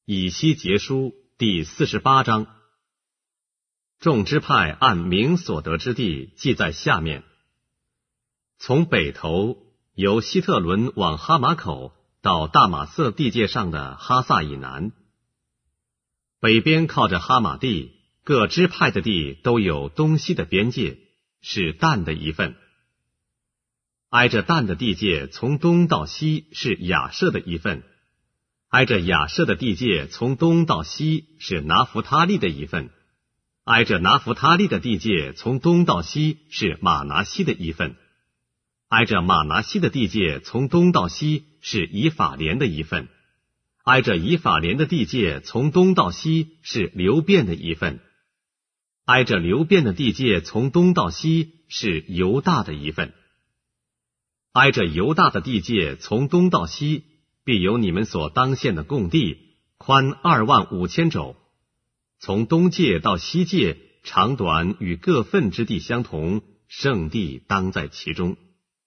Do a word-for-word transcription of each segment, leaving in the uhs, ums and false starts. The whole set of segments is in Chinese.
以西结书第四十八章。众支派按名所得之地记在下面。从北头由希特伦往哈马口到大马色地界上的哈萨以南，北边靠着哈马地，各支派的地都有东西的边界，是但的一份。挨着但的地界从东到西是亚设的一份，挨着亚设的地界从东到西是拿弗他利的一份，挨着拿弗他利的地界从东到西是马拿西的一份，挨着马拿西的地界从东到西是以法莲的一份，挨着以法莲的地界从东到西是流便的一份，挨着流便的地界从东到西是犹大的一份。挨着犹大的地界从东到西必有你们所当献的供地，宽二万五千肘，从东界到西界长短与各份之地相同，圣地当在其中。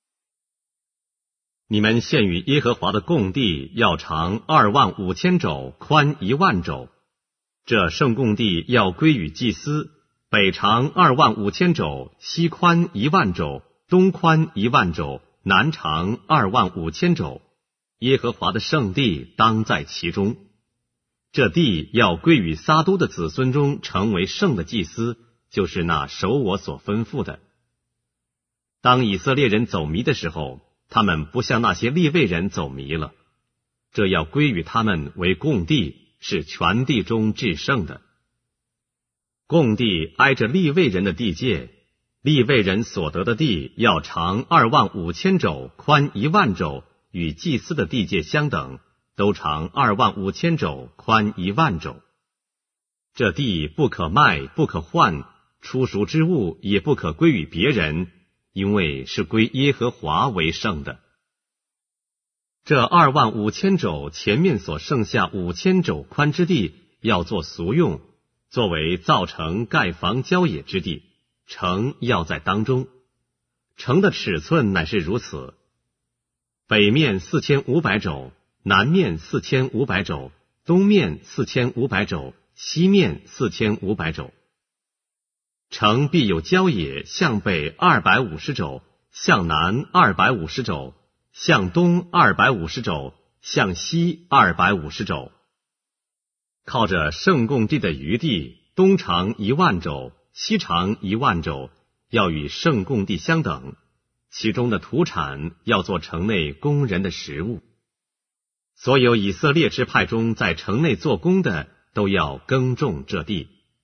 你们献与耶和华的供地要长二万五千肘，宽一万肘。这圣供地要归与祭司，北长二万五千肘，西宽一万肘，东宽一万肘，南长二万五千肘。耶和华的圣地当在其中。这地要归与撒都的子孙中成为圣的祭司，就是那守我所吩咐的。当以色列人走迷的时候，他们不像那些利未人走迷了，这要归与他们为供地，是全地中至圣的。供地挨着利未人的地界，利未人所得的地要长二万五千肘，宽一万肘，与祭司的地界相等，都长二万五千肘，宽一万肘。这地不可卖，不可换，出赎之物也不可归与别人，因为是归耶和华为圣的。这二万五千肘前面所剩下五千肘宽之地，要做俗用，作为造城盖房郊野之地，城要在当中。城的尺寸乃是如此：北面四千五百肘，南面四千五百肘，东面四千五百肘，西面四千五百肘。城必有郊野，向北二百五十肘，向南二百五十肘，向东二百五十肘，向西二百五十肘。靠着圣供地的余地，东长一万肘，西长一万肘，要与圣供地相等。其中的土产要做城内工人的食物。所有以色列支派中在城内做工的，都要耕种这地。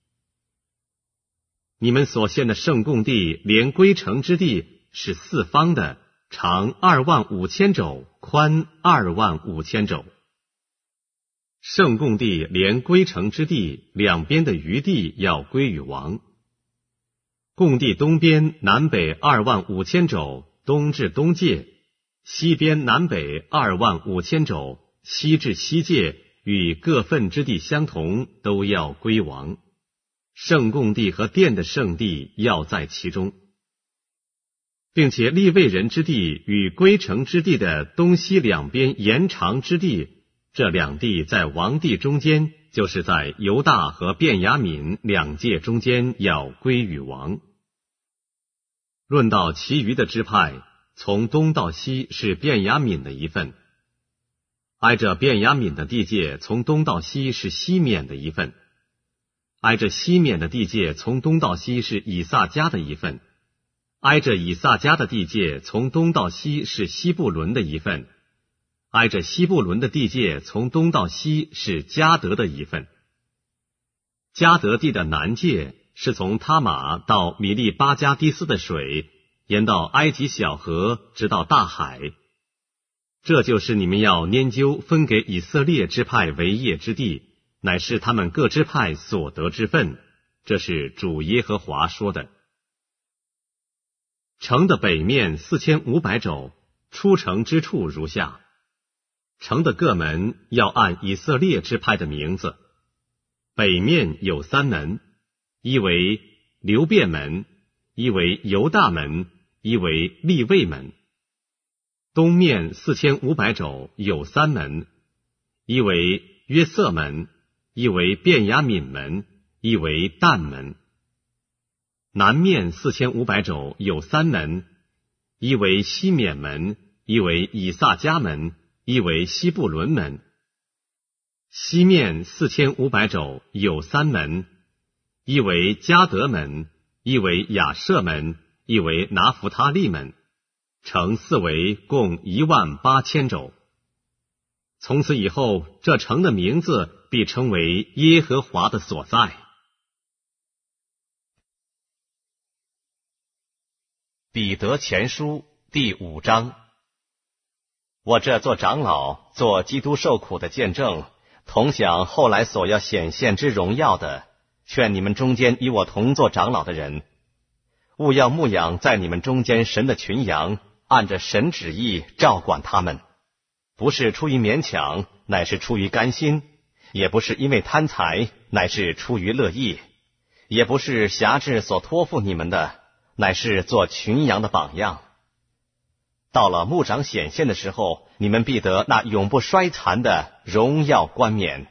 你们所献的圣供地连归城之地是四方的，长二万五千肘，宽二万五千肘。圣供地连归城之地两边的余地要归与王。供地东边南北二万五千肘，东至东界；西边南北二万五千肘，西至西界，与各份之地相同，都要归王。圣供地和殿的圣地要在其中，并且利未人之地与归城之地的东西两边延长之地，这两地在王地中间，就是在犹大和便雅悯两界中间，要归与王。论到其余的支派，从东到西是便雅悯的一份，挨着便雅悯的地界从东到西是西缅的一份，挨着西缅的地界从东到西是以萨迦的一份，挨着以萨迦的地界从东到西是西布伦的一份，挨着西布伦的地界从东到西是迦得的一份。迦得地的南界是从他玛到米利巴加迪斯的水，沿到埃及小河，直到大海。这就是你们要拈阄分给以色列支派为业之地，乃是他们各支派所得之分。这是主耶和华说的。城的北面四千五百肘，出城之处如下。城的各门要按以色列支派的名字。北面有三门，一为流便门，一为犹大门，一为利未门。东面四千五百肘有三门，一为约瑟门，一为便雅悯门，一为但门。南面四千五百肘有三门，一为西缅门，一为以萨迦门，一为西布伦门。西面四千五百肘有三门，一为迦得门，一为亚舍门，一为拿弗他利门，城四围，共一万八千肘。从此以后，这城的名字必称为耶和华的所在。 彼得前书第五章。我这做长老，做基督受苦的见证，同享后来所要显现之荣耀的，劝你们中间与我同做长老的人，务要牧养在你们中间神的群羊，按着神旨意照管他们，不是出于勉强，乃是出于甘心；也不是因为贪财，乃是出于乐意；也不是辖制所托付你们的，乃是做群羊的榜样。到了牧长显现的时候，你们必得那永不衰残的荣耀冠冕。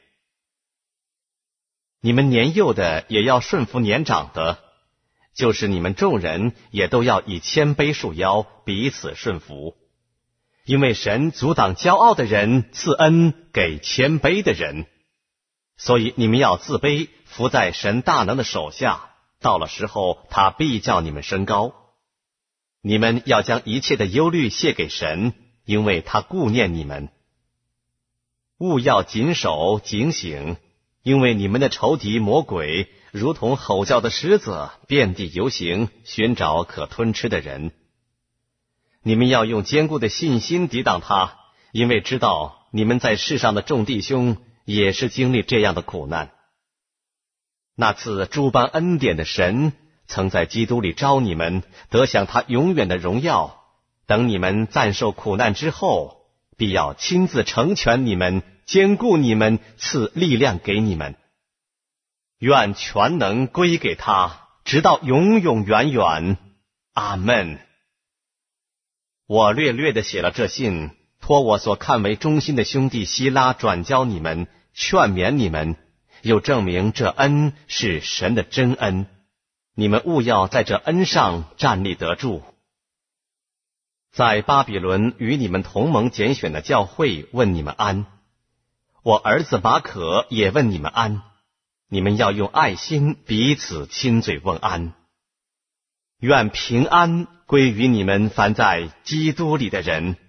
你们年幼的也要顺服年长的，就是你们众人也都要以谦卑束腰，彼此顺服。因为神阻挡骄傲的人，赐恩给谦卑的人。所以你们要自卑，伏在神大能的手下，到了时候，他必叫你们升高。你们要将一切的忧虑卸给神，因为他顾念你们。务要谨守警醒，因为你们的仇敌魔鬼如同吼叫的狮子，遍地游行，寻找可吞吃的人。你们要用坚固的信心抵挡他，因为知道你们在世上的众弟兄也是经历这样的苦难。那次诸般恩典的神，曾在基督里招你们，得享他永远的荣耀。等你们暂受苦难之后，必要亲自成全你们，坚固你们，赐力量给你们。愿全能归给他，直到永永远远。阿们。我略略地写了这信，托我所看为忠心的兄弟希拉转交你们，劝勉你们，又证明这恩是神的真恩。你们务要在这恩上站立得住。在巴比伦与你们同盟拣选的教会问你们安。我儿子马可也问你们安。你们要用爱心彼此亲嘴问安。愿平安归于你们凡在基督里的人。